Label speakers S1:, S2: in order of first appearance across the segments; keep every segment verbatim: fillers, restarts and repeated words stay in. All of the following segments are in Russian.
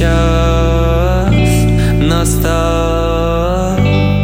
S1: час настал,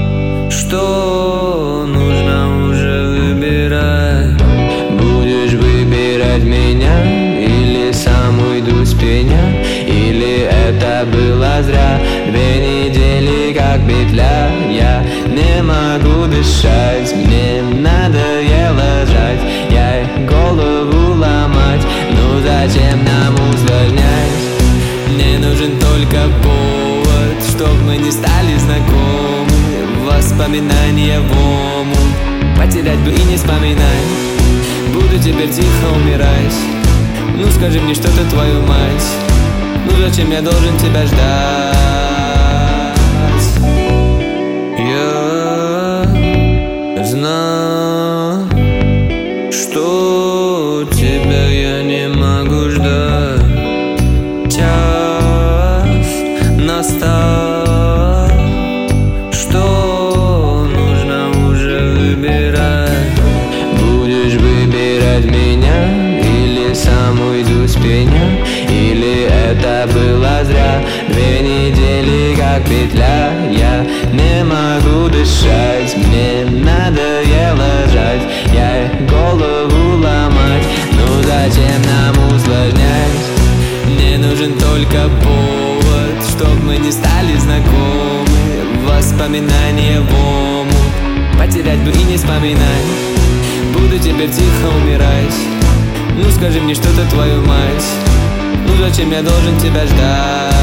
S1: что нужно уже выбирать. Будешь выбирать меня или сам уйду с пеня? Или это было зря? Две недели как петля, я не могу дышать. Мне надоело жать, я голову ломать. Ну зачем нам усложнять? Мне нужен только повод, чтоб мы не стали знакомы. Воспоминания в омут, потерять бы и не вспоминать. Буду теперь тихо умирать. Ну скажи мне что-то, твою мать. Ну зачем я должен тебя ждать? Я знаю, что тебя я не могу ждать. Час настал, что нужно уже выбирать. Будешь выбирать меня или сам уйду с пеня? Или это было зря? Две недели как петля, я не могу дышать. Мне надоело жать, я голову ломать. Ну зачем нам усложнять? Мне нужен только повод, чтоб мы не стали знакомы. Воспоминания в омут, потерять бы и не вспоминать. Буду теперь тихо умирать. Ну скажи мне что-то, твою мать. Ну зачем я должен тебя ждать?